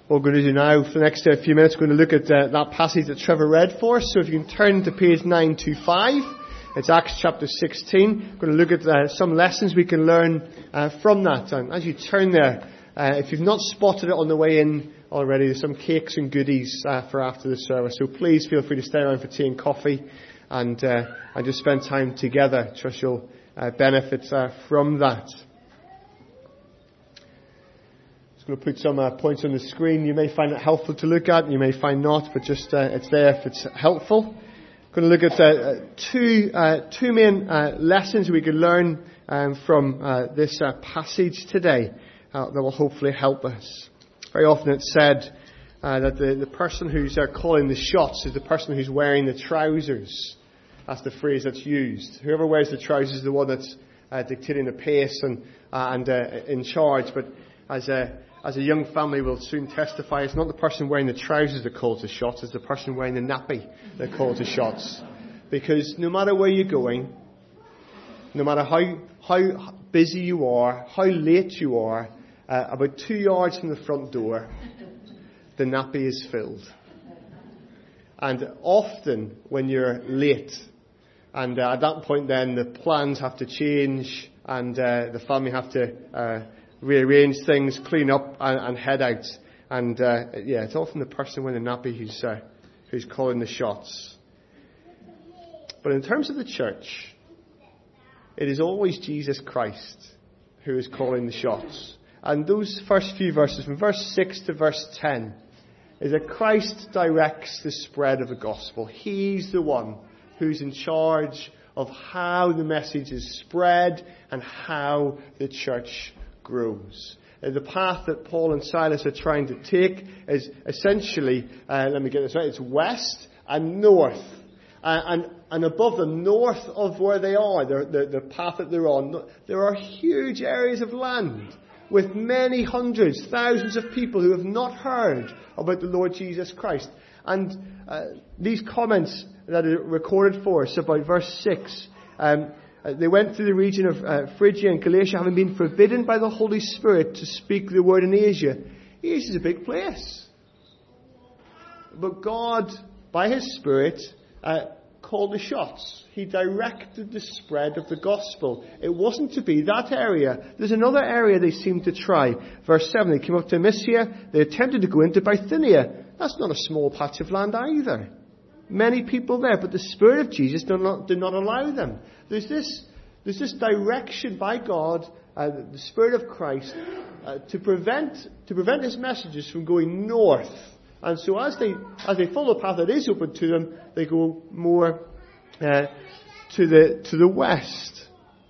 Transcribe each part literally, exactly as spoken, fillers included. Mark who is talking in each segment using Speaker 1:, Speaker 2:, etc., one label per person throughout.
Speaker 1: What we're going to do now for the next uh, few minutes, we're going to look at uh, that passage that Trevor read for us. So if you can turn to page nine twenty-five, it's Acts chapter sixteen. We're going to look at uh, some lessons we can learn uh, from that. And as you turn there, uh, if you've not spotted it on the way in already, there's some cakes and goodies uh, for after the service. So please feel free to stay around for tea and coffee and, uh, and just spend time together. Trust you'll uh, benefit uh, from that. We'll put some uh, points on the screen. You may find it helpful to look at, you may find not, but just uh, it's there if it's helpful. We're going to look at uh, two uh, two main uh, lessons we can learn um, from uh, this uh, passage today uh, that will hopefully help us. Very often it's said uh, that the, the person who's uh, calling the shots is the person who's wearing the trousers. That's the phrase that's used. Whoever wears the trousers is the one that's uh, dictating the pace and uh, and uh, in charge. But as a As a young family will soon testify, it's not the person wearing the trousers that calls the shots, it's the person wearing the nappy that calls the shots. Because no matter where you're going, no matter how how busy you are, how late you are, uh, about two yards from the front door, the nappy is filled. And often when you're late, and uh, at that point then the plans have to change, and uh, the family have to Uh, rearrange things, clean up, and, and head out. And uh, yeah, it's often the person wearing the nappy who's uh, who's calling the shots. But in terms of the church, it is always Jesus Christ who is calling the shots. And those first few verses, from verse six to verse ten, is that Christ directs the spread of the gospel. He's the one who's in charge of how the message is spread and how the church grows. Uh, the path that Paul and Silas are trying to take is essentially, uh, let me get this right, it's west and north. Uh, and, and above them, north of where they are, the, the, the path that they're on, there are huge areas of land with many hundreds, thousands of people who have not heard about the Lord Jesus Christ. And uh, these comments that are recorded for us about verse six, um, Uh, they went through the region of uh, Phrygia and Galatia, having been forbidden by the Holy Spirit to speak the word in Asia. Asia is a big place. But God, by His Spirit, uh, called the shots. He directed the spread of the gospel. It wasn't to be that area. There's another area they seemed to try. Verse seven, they came up to Mysia. They attempted to go into Bithynia. That's not a small patch of land either. Many people there, but the Spirit of Jesus did not, did not allow them. There's this, there's this direction by God, uh, the Spirit of Christ, uh, to prevent to prevent His messages from going north. And so as they as they follow the path that is open to them, they go more uh, to the to the west.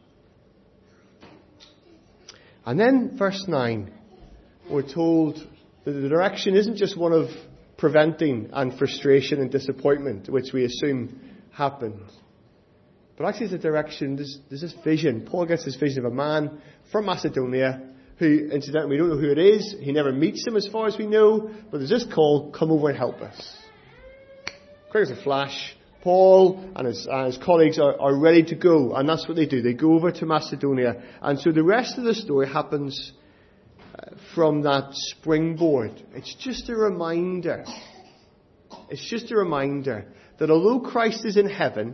Speaker 1: And then verse nine, we're told that the direction isn't just one of preventing and frustration and disappointment, which we assume happened. But actually it's a direction, there's, there's this vision. Paul gets this vision of a man from Macedonia who, incidentally, we don't know who it is. He never meets him as far as we know. But there's this call, come over and help us. Quick as a flash, Paul and his, and his colleagues are, are ready to go. And that's what they do. They go over to Macedonia. And so the rest of the story happens from that springboard. It's just a reminder. It's just a reminder that although Christ is in heaven,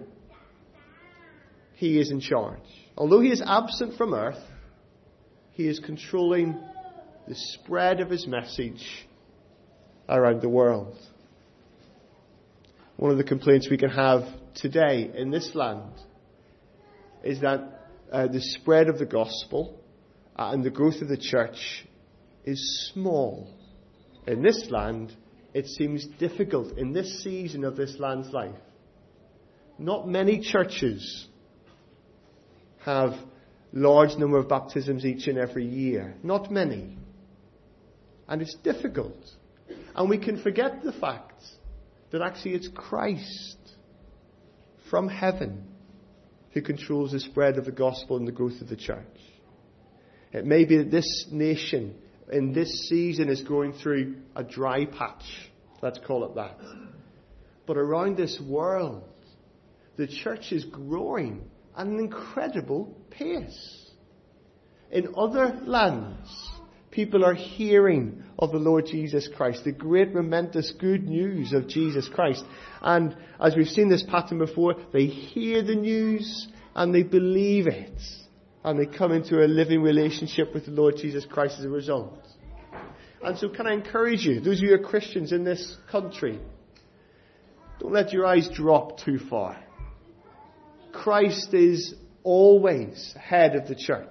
Speaker 1: He is in charge. Although He is absent from earth, He is controlling the spread of His message around the world. One of the complaints we can have today in this land is that uh, the spread of the gospel uh, and the growth of the church is small. In this land, it seems difficult in this season of this land's life. Not many churches have large number of baptisms each and every year. Not many. And it's difficult. And we can forget the fact that actually it's Christ from heaven who controls the spread of the gospel and the growth of the church. It may be that this nation in this season is going through a dry patch. Let's call it that. But around this world, the church is growing at an incredible pace. In other lands, People are hearing of the Lord Jesus Christ, the great momentous good news of Jesus Christ. And as we've seen this pattern before, they hear the news and they believe it. And they come into a living relationship with the Lord Jesus Christ as a result. And so can I encourage you, those of you who are Christians in this country, don't let your eyes drop too far. Christ is always head of the church.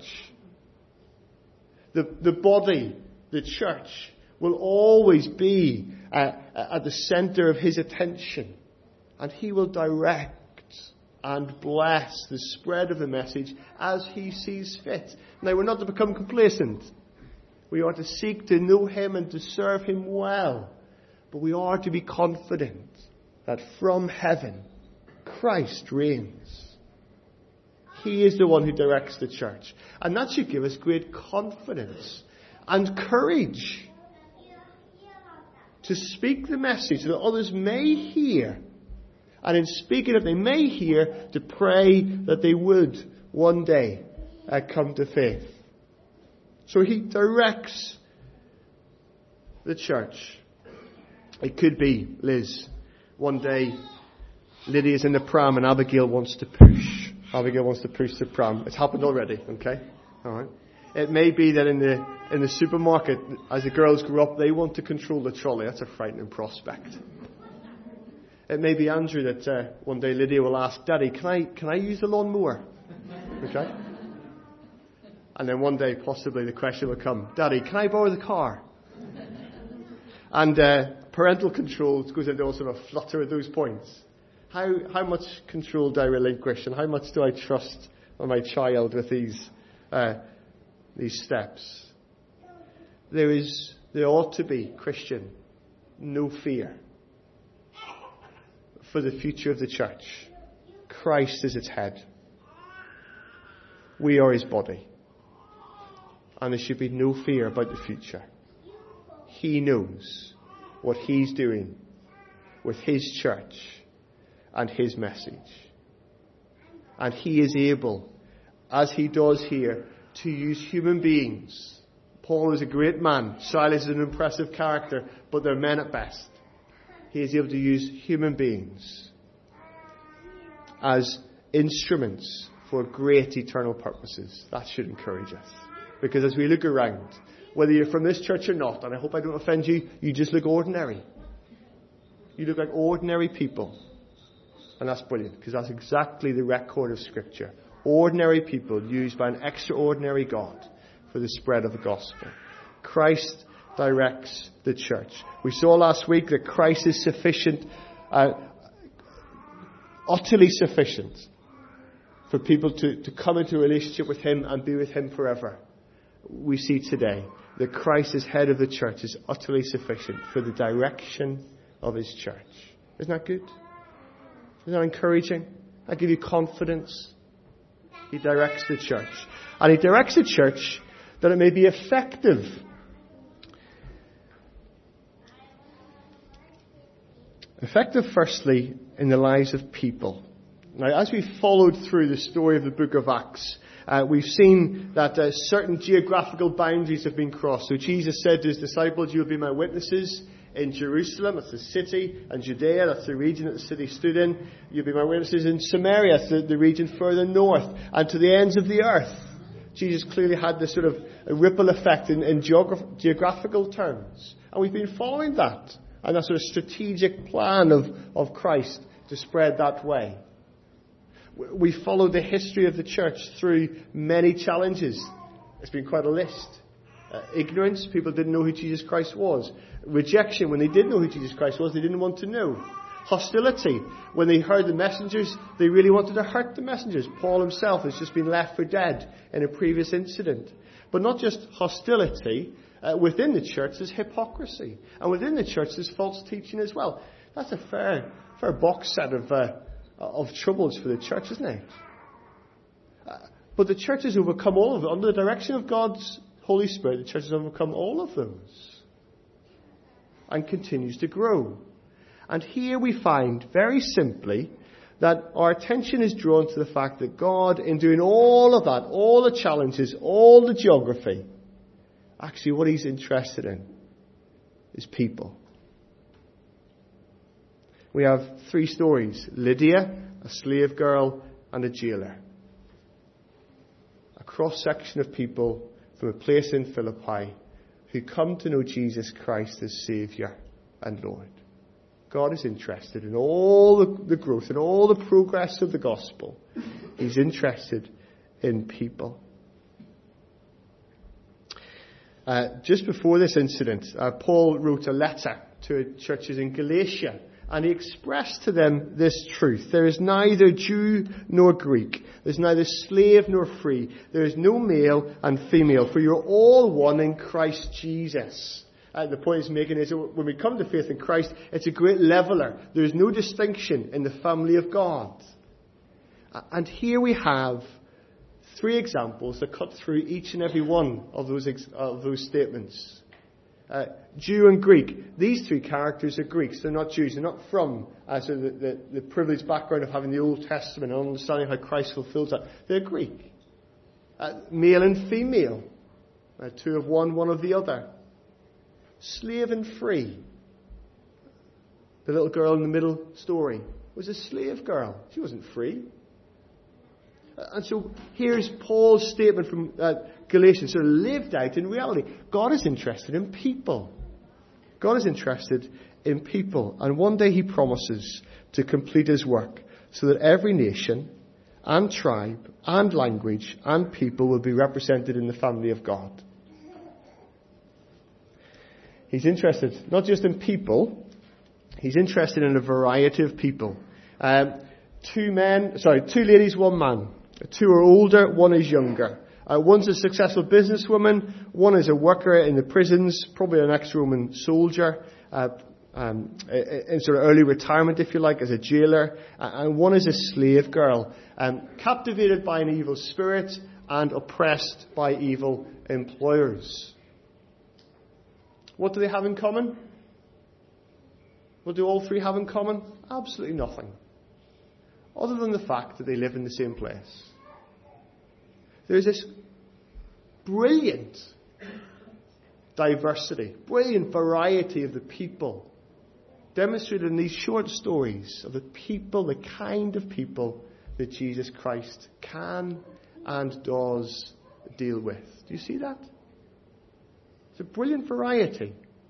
Speaker 1: The, the body, the church, will always be at, at the center of his attention. And he will direct and bless the spread of the message as he sees fit. Now, we're not to become complacent. We are to seek to know him and to serve him well. But we are to be confident that from heaven, Christ reigns. He is the one who directs the church. And that should give us great confidence and courage to speak the message that others may hear. And in speaking it, they may hear, to pray that they would one day uh, come to faith. So he directs the church. It could be, Liz, one day Lydia's in the pram and Abigail wants to push. Abigail wants to push the pram. It's happened already, okay? All right. It may be that in the in the supermarket, as the girls grow up, they want to control the trolley. That's a frightening prospect. It may be, Andrew, that uh, one day Lydia will ask, Daddy, can I can I use the lawnmower? Okay? And then one day, possibly, the question will come, Daddy, can I borrow the car? And uh, parental control goes into all sort of flutter at those points. How how much control do I relinquish, and how much do I trust on my child with these uh, these steps? There is, there ought to be, Christian, no fear for the future of the church. Christ is its head. We are his body. And there should be no fear about the future. He knows what he's doing with his church and his message. And he is able, as he does here, to use human beings. Paul is a great man. Silas is an impressive character, but they're men at best. He is able to use human beings as instruments for great eternal purposes. That should encourage us. Because as we look around, whether you're from this church or not, and I hope I don't offend you, you just look ordinary. You look like ordinary people. And that's brilliant, because that's exactly the record of Scripture. Ordinary people used by an extraordinary God for the spread of the gospel. Christ directs the church. We saw last week that Christ is sufficient, uh, utterly sufficient, for people to, to come into a relationship with him and be with him forever. We see today that Christ as head of the church is utterly sufficient for the direction of his church. Isn't that good? Isn't that encouraging? I give you confidence. He directs the church. And he directs the church that it may be effective. Effective, firstly, in the lives of people. Now, as we followed through the story of the book of Acts, uh, we've seen that uh, certain geographical boundaries have been crossed. So Jesus said to his disciples, "You'll be my witnesses in Jerusalem," that's the city, and Judea, that's the region that the city stood in. "You'll be my witnesses in Samaria," that's the, the region further north, and to the ends of the earth. Jesus clearly had this sort of a ripple effect in, in geograph- geographical terms. And we've been following that, and that sort of strategic plan of, of Christ to spread that way. We followed the history of the church through many challenges. It's been quite a list. Uh, ignorance, people didn't know who Jesus Christ was. Rejection, when they did know who Jesus Christ was, they didn't want to know. Hostility, when they heard the messengers, they really wanted to hurt the messengers. Paul himself has just been left for dead in a previous incident. But not just hostility, uh, within the church there's hypocrisy. And within the church there's false teaching as well. That's a fair, fair box set of, uh, of troubles for the church, isn't it? Uh, but the church has overcome all of it. Under the direction of God's Holy Spirit, the church has overcome all of those. And continues to grow. And here we find, very simply, that our attention is drawn to the fact that God, in doing all of that, all the challenges, all the geography, Actually, what he's interested in is people. We have three stories: Lydia, a slave girl, and a jailer. A cross-section of people from a place in Philippi who come to know Jesus Christ as Saviour and Lord. God is interested in all the, the growth and all the progress of the gospel. He's interested in people. Uh, just before this incident, uh, Paul wrote a letter to churches in Galatia, and he expressed to them this truth: there is neither Jew nor Greek, there's neither slave nor free, there is no male and female, for you're all one in Christ Jesus. Uh, the point he's making is that when we come to faith in Christ, it's a great leveller. There is no distinction in the family of God. Uh, and here we have three examples that cut through each and every one of those ex- of those statements. Uh, Jew and Greek. These three characters are Greeks. They're not Jews. They're not from uh, so the, the, the privileged background of having the Old Testament and understanding how Christ fulfills that. They're Greek. Uh, male and female. Uh, two of one, one of the other. Slave and free. The little girl in the middle story was a slave girl. She wasn't free. And so here's Paul's statement from uh, Galatians, sort of lived out in reality. God is interested in people. God is interested in people. And one day he promises to complete his work so that every nation and tribe and language and people will be represented in the family of God. He's interested not just in people, he's interested in a variety of people. Um, two men, sorry, two ladies, one man. Two are older, one is younger. Uh, one's a successful businesswoman, one is a worker in the prisons, probably an ex-Roman soldier, uh, um, in sort of early retirement, if you like, as a jailer. Uh, and one is a slave girl, um, captivated by an evil spirit and oppressed by evil employers. What do they have in common? What do all three have in common? Absolutely nothing. Other than the fact that they live in the same place. There's this brilliant diversity, brilliant variety of the people demonstrated in these short stories of the people, the kind of people that Jesus Christ can and does deal with. Do you see that? It's a brilliant variety.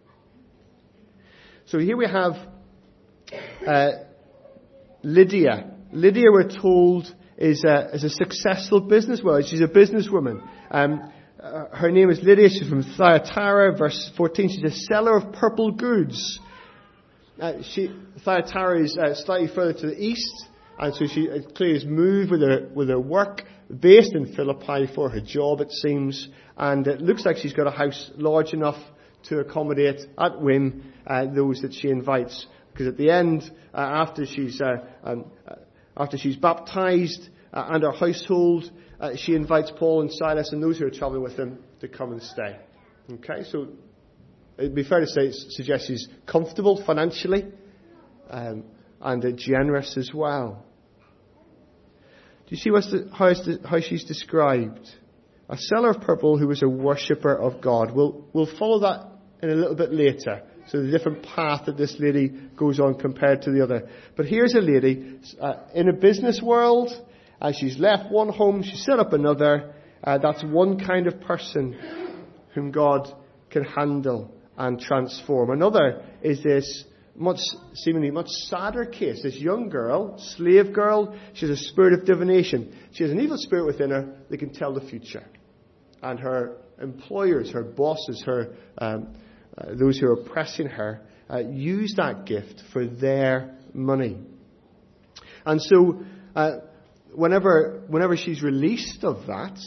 Speaker 1: So here we have uh, Lydia. Lydia, we're told, is a, is a successful businesswoman. She's a businesswoman. Um, uh, her name is Lydia. She's from Thyatira. Verse fourteen, she's a seller of purple goods. Uh, she, Thyatira is uh, slightly further to the east, and so she uh, clearly has moved with her, with her work, based in Philippi for her job, it seems. And it looks like she's got a house large enough to accommodate, at whim, uh, those that she invites. Because at the end, uh, after she's uh, um, uh, after she's baptized uh, and her household, uh, she invites Paul and Silas and those who are traveling with them to come and stay. Okay, so it'd be fair to say, suggest she's comfortable financially um, and uh, generous as well. Do you see what's the, how, it's the, how she's described? A seller of purple who was a worshipper of God. We'll, we'll follow that in a little bit later. So the different path that this lady goes on compared to the other. But here's a lady uh, in a business world. Uh, she's left one home, she's set up another. Uh, that's one kind of person whom God can handle and transform. Another is this much, seemingly much sadder case. This young girl, slave girl, she has a spirit of divination. She has an evil spirit within her that can tell the future. And her employers, her bosses, her um, uh, those who are oppressing her, uh, use that gift for their money. And so, uh, whenever whenever she's released of that,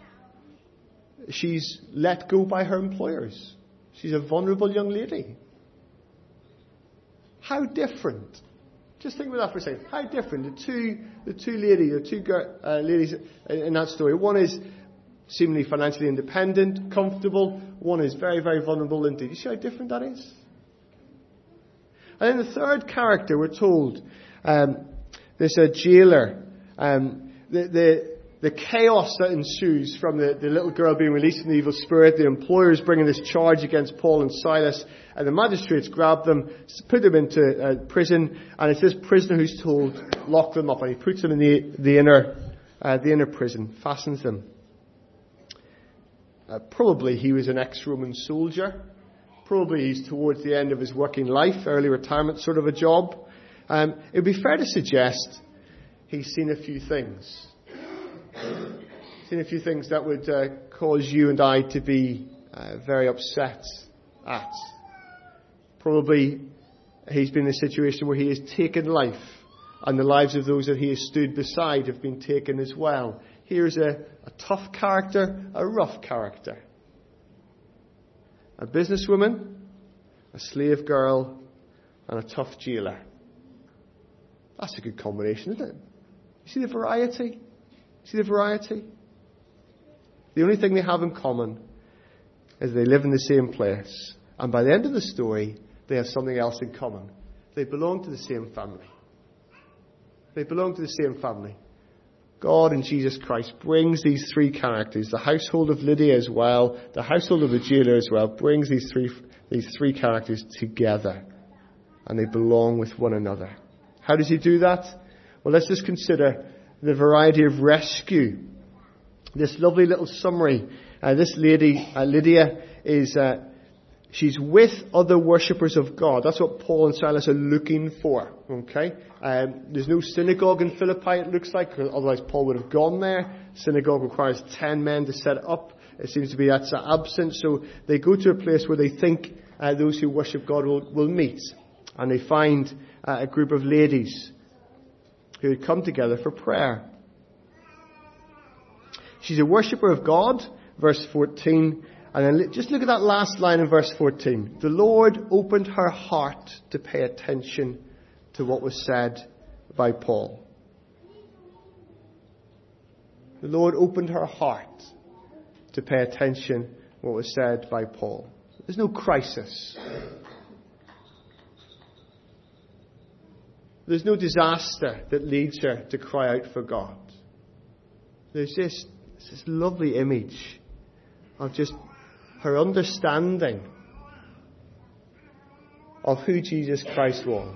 Speaker 1: she's let go by her employers. She's a vulnerable young lady. How different? Just think about that for a second. How different the two the two ladies, the two girl, uh, ladies in that story. One is seemingly financially independent, comfortable. One is very, very vulnerable indeed. You see how different that is? And then the third character, we're told, um, there's a jailer. Um, the, the the chaos that ensues from the, the little girl being released from the evil spirit, the employers bringing this charge against Paul and Silas, and the magistrates grab them, put them into uh, prison, and it's this prisoner who's told, lock them up, and he puts them in the, the inner uh, the inner prison, fastens them. Uh, probably he was an ex-Roman soldier. Probably he's towards the end of his working life, early retirement sort of a job. Um, it would be fair to suggest he's seen a few things. Seen a few things that would uh, cause you and I to be uh, very upset at. Probably he's been in a situation where he has taken life, and the lives of those that he has stood beside have been taken as well. Here's a, a tough character, a rough character. A businesswoman, a slave girl, and a tough jailer. That's a good combination, isn't it? You see the variety? See the variety? The only thing they have in common is they live in the same place. And by the end of the story, they have something else in common. They belong to the same family. They belong to the same family. God in Jesus Christ brings these three characters, the household of Lydia as well, the household of the jailer as well, brings these three, these three characters together. And they belong with one another. How does he do that? Well, let's just consider the variety of rescue. This lovely little summary. Uh, this lady, uh, Lydia, is uh, she's with other worshippers of God. That's what Paul and Silas are looking for. Okay, um, there's no synagogue in Philippi. It looks like, otherwise Paul would have gone there. Synagogue requires ten men to set it up. It seems to be that's absent. So they go to a place where they think uh, those who worship God will, will meet, and they find uh, a group of ladies who had come together for prayer. She's a worshipper of God, verse fourteen. And then just look at that last line in verse fourteen. The Lord opened her heart to pay attention to what was said by Paul. The Lord opened her heart to pay attention to what was said by Paul. There's no crisis. There's no disaster that leads her to cry out for God. There's just this lovely image of just her understanding of who Jesus Christ was.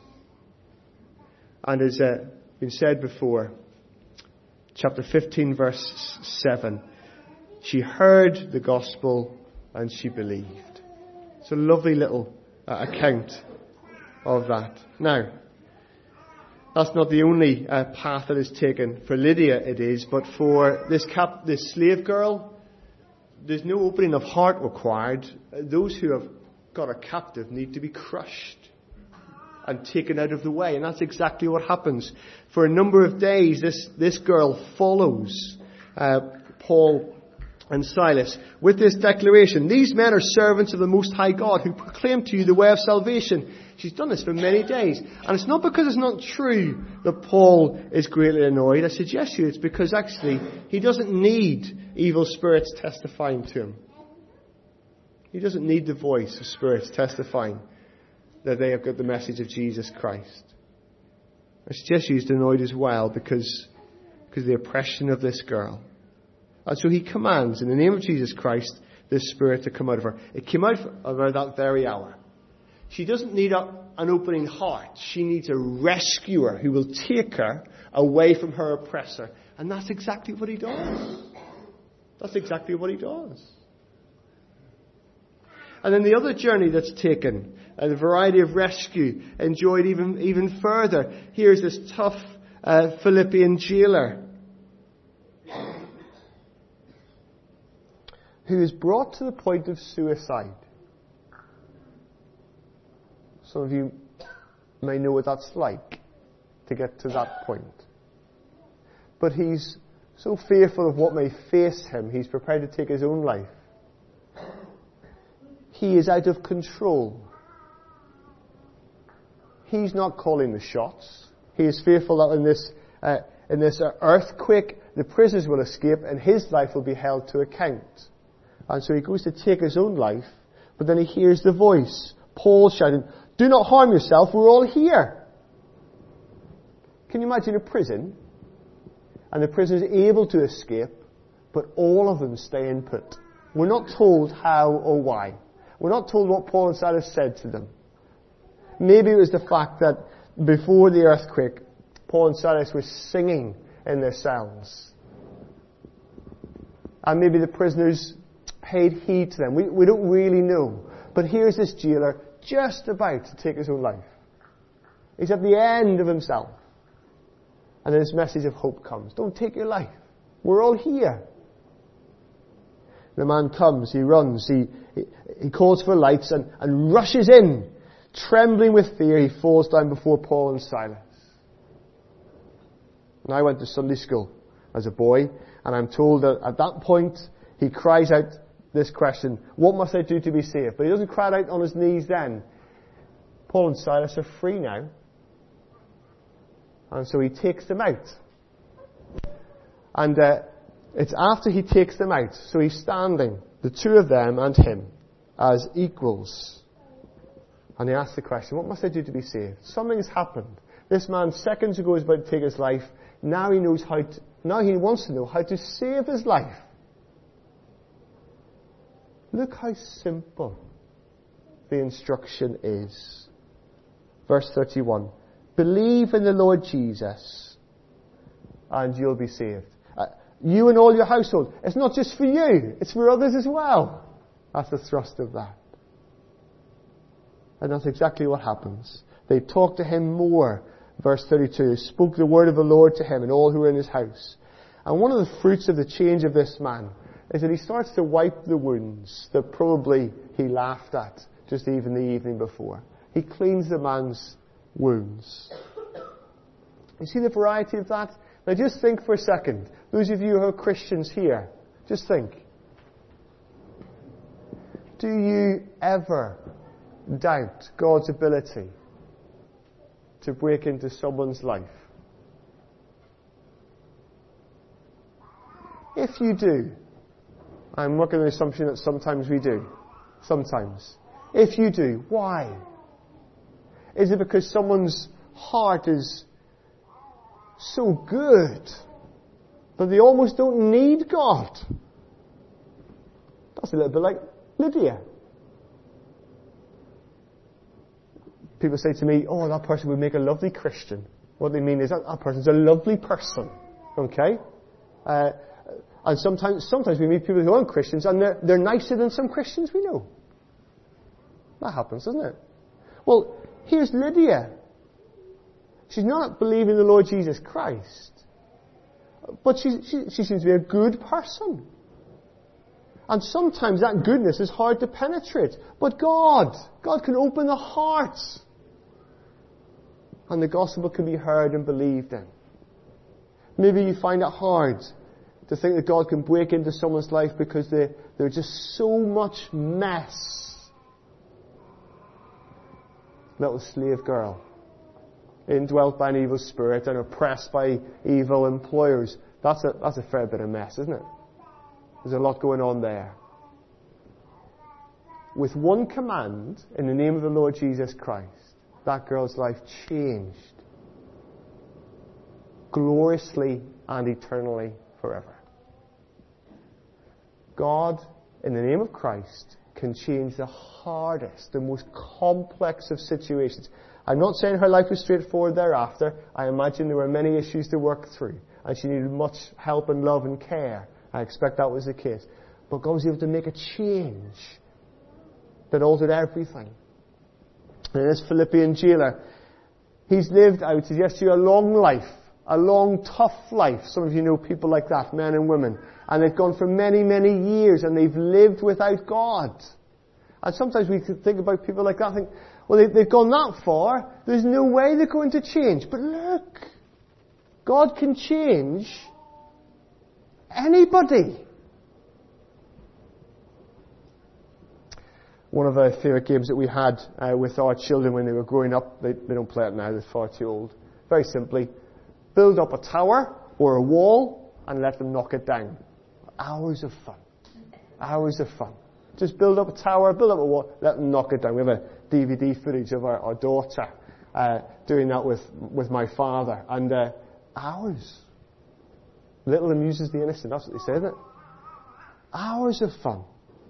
Speaker 1: And as uh, been said before, chapter fifteen, verse seven, she heard the gospel and she believed. It's a lovely little uh, account of that. Now, that's not the only uh, path that is taken. For Lydia it is, but for this cap- this slave girl, there's no opening of heart required. Those who have got a captive need to be crushed and taken out of the way. And that's exactly what happens. For a number of days, this, this girl follows uh, Paul and Silas with this declaration. These men are servants of the Most High God who proclaim to you the way of salvation. She's done this for many days. And it's not because it's not true that Paul is greatly annoyed. I suggest to you it's because actually he doesn't need evil spirits testifying to him. He doesn't need the voice of spirits testifying that they have got the message of Jesus Christ. I suggest he's annoyed as well because, because of the oppression of this girl. And so he commands, in the name of Jesus Christ, this spirit to come out of her. It came out of her that very hour. She doesn't need a, an opening heart. She needs a rescuer who will take her away from her oppressor. And that's exactly what he does. That's exactly what he does. And then the other journey that's taken, and the variety of rescue enjoyed even, even further. Here's this tough uh, Philippian jailer who is brought to the point of suicide. Some of you may know what that's like to get to that point. But he's so fearful of what may face him, he's prepared to take his own life. He is out of control. He's not calling the shots. He is fearful that in this, uh, in this earthquake, the prisoners will escape and his life will be held to account. And so he goes to take his own life, but then he hears the voice, Paul shouting, "Do not harm yourself, we're all here." Can you imagine a prison And the prisoners are able to escape, but all of them stay in put. We're not told how or why. We're not told what Paul and Silas said to them. Maybe it was the fact that before the earthquake, Paul and Silas were singing in their cells. And maybe the prisoners paid heed to them. We, we don't really know. But here's this jailer just about to take his own life. He's at the end of himself. And then this message of hope comes. Don't take your life. We're all here. The man comes, he runs, he, he, he calls for lights and, and rushes in. Trembling with fear, he falls down before Paul and Silas. And I went to Sunday school as a boy, and I'm told that at that point, he cries out this question, what must I do to be saved? But he doesn't cry out on his knees then. Paul and Silas are free now. And so he takes them out. And uh, it's after he takes them out, so he's standing, the two of them and him, as equals. And he asks the question, what must I do to be saved? Something has happened. This man seconds ago was about to take his life. Now he knows how to, now he wants to know how to save his life. Look how simple the instruction is. Verse thirty-one. Believe in the Lord Jesus and you'll be saved. Uh, you and all your household. It's not just for you, it's for others as well. That's the thrust of that. And that's exactly what happens. They talked to him more. Verse thirty-two, spoke the word of the Lord to him and all who were in his house. And one of the fruits of the change of this man is that he starts to wipe the wounds that probably he laughed at just even the evening before. He cleans the man's wounds. You see the variety of that? Now just think for a second. Those of you who are Christians here, just think. Do you ever doubt God's ability to break into someone's life? If you do, I'm working on the assumption that sometimes we do. Sometimes. If you do, why? Is it because someone's heart is so good that they almost don't need God? That's a little bit like Lydia. People say to me, oh, that person would make a lovely Christian. What they mean is that that person's a lovely person. Okay? Uh, and sometimes sometimes we meet people who aren't Christians and they're, they're nicer than some Christians we know. That happens, doesn't it? Well, here's Lydia. She's not believing in the Lord Jesus Christ. But she, she, she seems to be a good person. And sometimes that goodness is hard to penetrate. But God, God can open the hearts. And the gospel can be heard and believed in. Maybe you find it hard to think that God can break into someone's life because they, they're just so much mess. Little slave girl, indwelt by an evil spirit and oppressed by evil employers. That's a, that's a fair bit of mess, isn't it? There's a lot going on there. With one command, in the name of the Lord Jesus Christ, that girl's life changed. Gloriously and eternally forever. God, in the name of Christ, can change the hardest, the most complex of situations. I'm not saying her life was straightforward thereafter. I imagine there were many issues to work through, and she needed much help and love and care. I expect that was the case. But God was able to make a change that altered everything. And this Philippian jailer, he's lived out, yes, a long life, a long, tough life. Some of you know people like that, men and women. And they've gone for many, many years, and they've lived without God. And sometimes we think about people like that and think, well, they, they've gone that far, there's no way they're going to change. But look, God can change anybody. One of the favourite games that we had uh, with our children when they were growing up, they, they don't play it now, they're far too old. Very simply, build up a tower or a wall and let them knock it down. Hours of fun. Hours of fun. Just build up a tower, build up a wall, let them knock it down. We have a D V D footage of our, our daughter uh, doing that with, with my father. And uh, hours. Little amuses the innocent. That's what they say, isn't it? Hours of fun.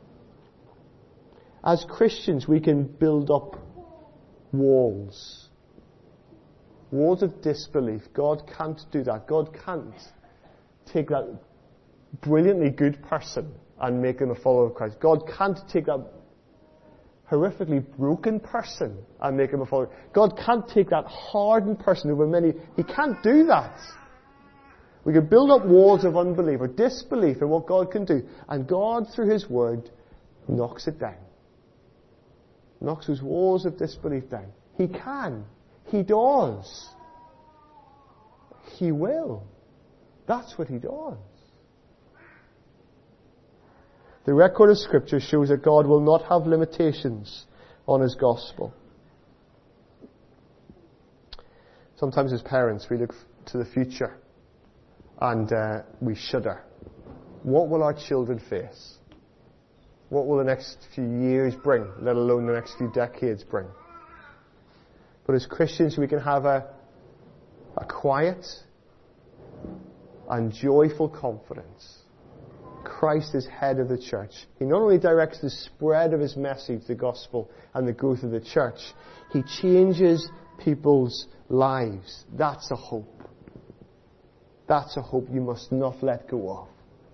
Speaker 1: As Christians, we can build up walls. Walls of disbelief. God can't do that. God can't take that brilliantly good person and make them a follower of Christ. God can't take that horrifically broken person and make him a follower. God can't take that hardened person over many. He can't do that. We can build up walls of unbelief or disbelief in what God can do. And God, through His Word, knocks it down. Knocks those walls of disbelief down. He can. He does. He will. That's what He does. The record of Scripture shows that God will not have limitations on His gospel. Sometimes as parents we look to the future and uh, we shudder. What will our children face? What will the next few years bring, let alone the next few decades bring? But as Christians we can have a, a quiet and joyful confidence. Christ is head of the church. He not only directs the spread of His message, the gospel, and the growth of the church, He changes people's lives. That's a hope. That's a hope you must not let go of.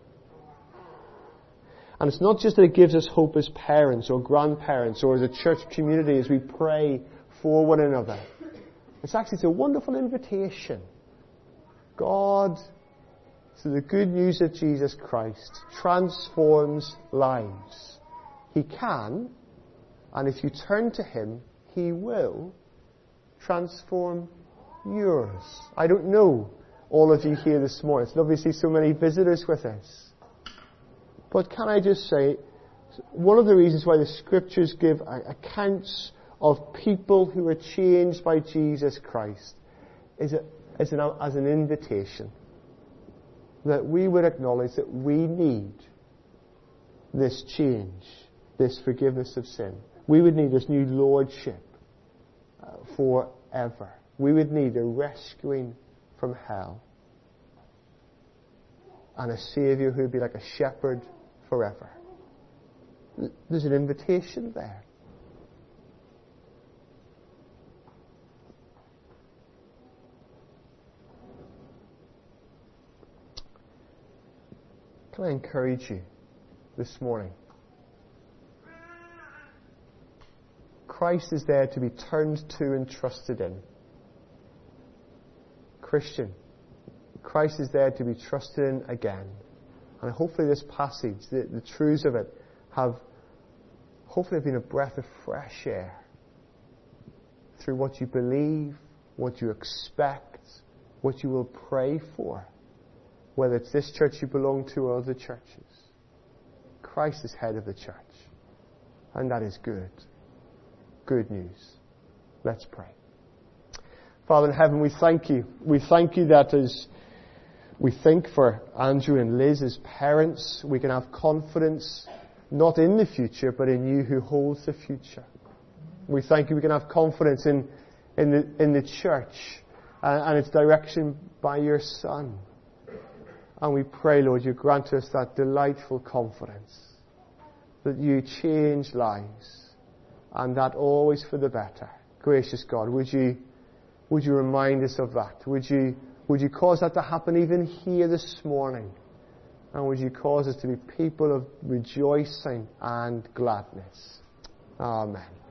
Speaker 1: And it's not just that it gives us hope as parents or grandparents or as a church community as we pray for one another. It's actually it's a wonderful invitation. God, through the good news of Jesus Christ, transforms lives. He can, and if you turn to Him, He will transform yours. I don't know all of you here this morning. It's lovely to see so many visitors with us. But can I just say, one of the reasons why the Scriptures give accounts of people who are changed by Jesus Christ is, a, is an, as an invitation that we would acknowledge that we need this change, this forgiveness of sin. We would need this new lordship uh, forever. We would need a rescuing from hell and a Saviour who would be like a shepherd forever. There's an invitation there. Can I encourage you this morning? Christ is there to be turned to and trusted in. Christian, Christ is there to be trusted in again. And hopefully this passage, the, the truths of it, have hopefully been a breath of fresh air through what you believe, what you expect, what you will pray for. Whether it's this church you belong to or other churches. Christ is head of the church. And that is good. Good news. Let's pray. Father in heaven, we thank you. We thank you that as we think for Andrew and Liz as parents, we can have confidence not in the future, but in you who holds the future. We thank you we can have confidence in, in, the, in the church and, and its direction by your Son. And we pray, Lord, you grant us that delightful confidence that you change lives and that always for the better. Gracious God, would you, would you remind us of that? Would you, would you cause that to happen even here this morning? And would you cause us to be people of rejoicing and gladness? Amen.